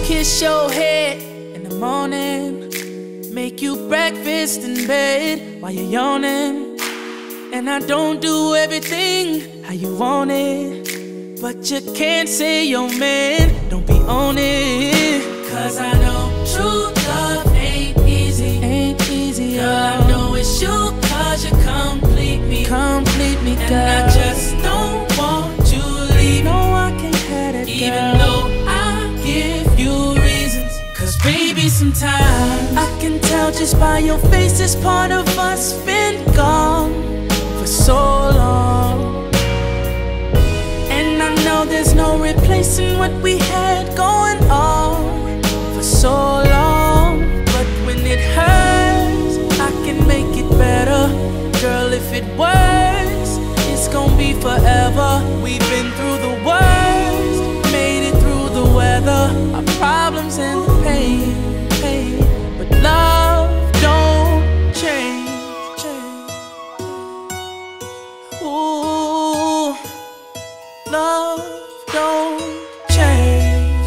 kiss your head in the morning, make you breakfast in bed while you're yawning. And I don't do everything how you want it, but you can't say your man don't be on it. Cause I know true love ain't easy. Ain't easy, girl, I know it's you, cause you complete me. Complete me, girl. And I just don't want you to leave. No, I can't have that, girl. Even though I give you reasons. Cause baby, sometimes I can tell just by your face this part of us been gone for so long. And I know there's no replacing what we had going on for so long. But when it hurts, I can make it better. Girl, if it works, it's gonna be forever. We've been through the worst, made it through the weather, our problems and the pain. But love don't change. Ooh, love don't change.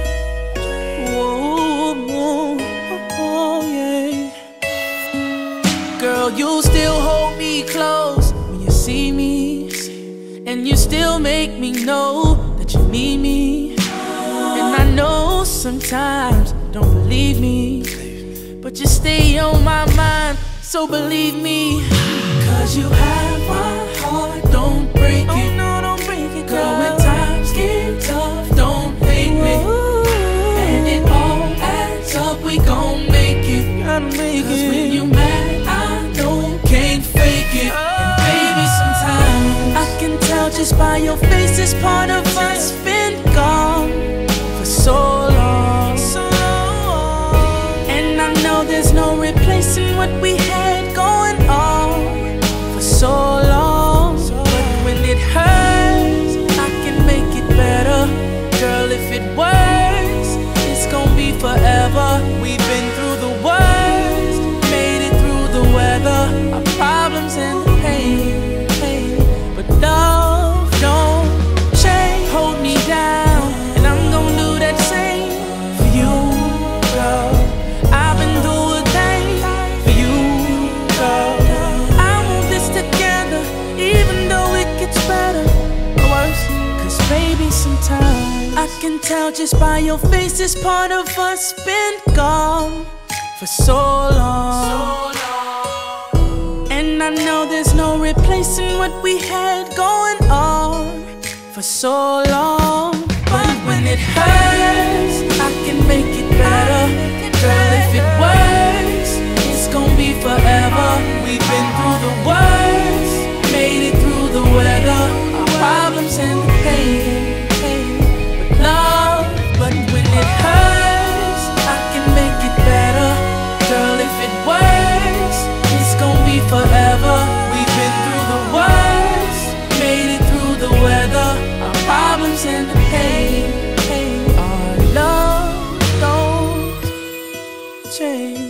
Ooh, oh, yeah. Girl, you still hold me close when you see me, and you still make me know that you need me. And I know sometimes you don't believe me, but you stay on my mind, so believe me. Cause you have my heart, don't break it. Oh no, don't break it, girl. When times get tough, don't hate me. And it all adds up, we gon' make it. Cause when you mad, I know you can't fake it. And baby, sometimes I can tell just by your face this part of us been gone for so long. And I know there's no replacing what we had going on for so long. But when it hurts, I can make it better. Girl, if it works, it's gonna be forever. We've been through the worst, made it through the weather, our problems and the pain. But love don't change. Hold me down, and I'm gonna do that same for you, girl. I've been through a thing for you, girl. I want this together, even though it gets better or worse. Cause baby, sometimes I can tell just by your face this part of us been gone for so long. And I know there's no replacing what we had going on for so long. But when it hurts, I can make it better. Girl, if it works, it's gonna be forever. We've been through the worst, made it through the weather, our problems and the pain. But love, but when it hurts, I can make it better. Girl, if it works, it's gonna be forever. We've been through the worst, made it through the weather, our problems and the pain. Our love don't change.